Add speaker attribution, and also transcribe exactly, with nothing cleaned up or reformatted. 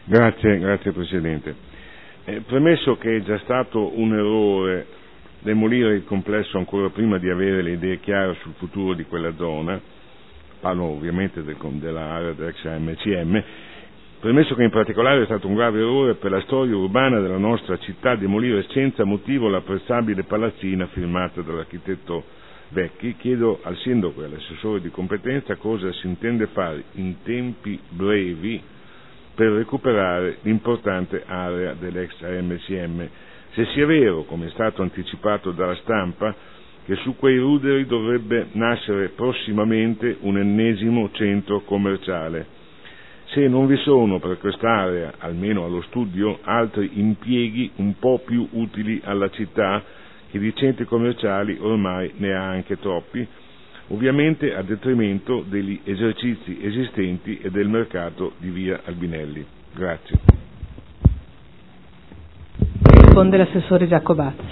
Speaker 1: Grazie, grazie Presidente. Eh, premesso che è già stato un errore demolire il complesso ancora prima di avere le idee chiare sul futuro di quella zona, parlo ovviamente del, dell'area dell'ex A M C M, premesso che in particolare è stato un grave errore per la storia urbana della nostra città demolire senza motivo l'apprezzabile palazzina firmata dall'architetto Vecchi, chiedo al Sindaco e all'assessore di competenza cosa si intende fare in tempi brevi per recuperare l'importante area dell'ex A M C M, se sia vero, come è stato anticipato dalla stampa, che su quei ruderi dovrebbe nascere prossimamente un ennesimo centro commerciale, se non vi sono per quest'area, almeno allo studio, altri impieghi un po' più utili alla città, che di centri commerciali ormai ne ha anche troppi, ovviamente a detrimento degli esercizi esistenti e del mercato di via Albinelli. Grazie.
Speaker 2: Risponde l'assessore Giacobazzi.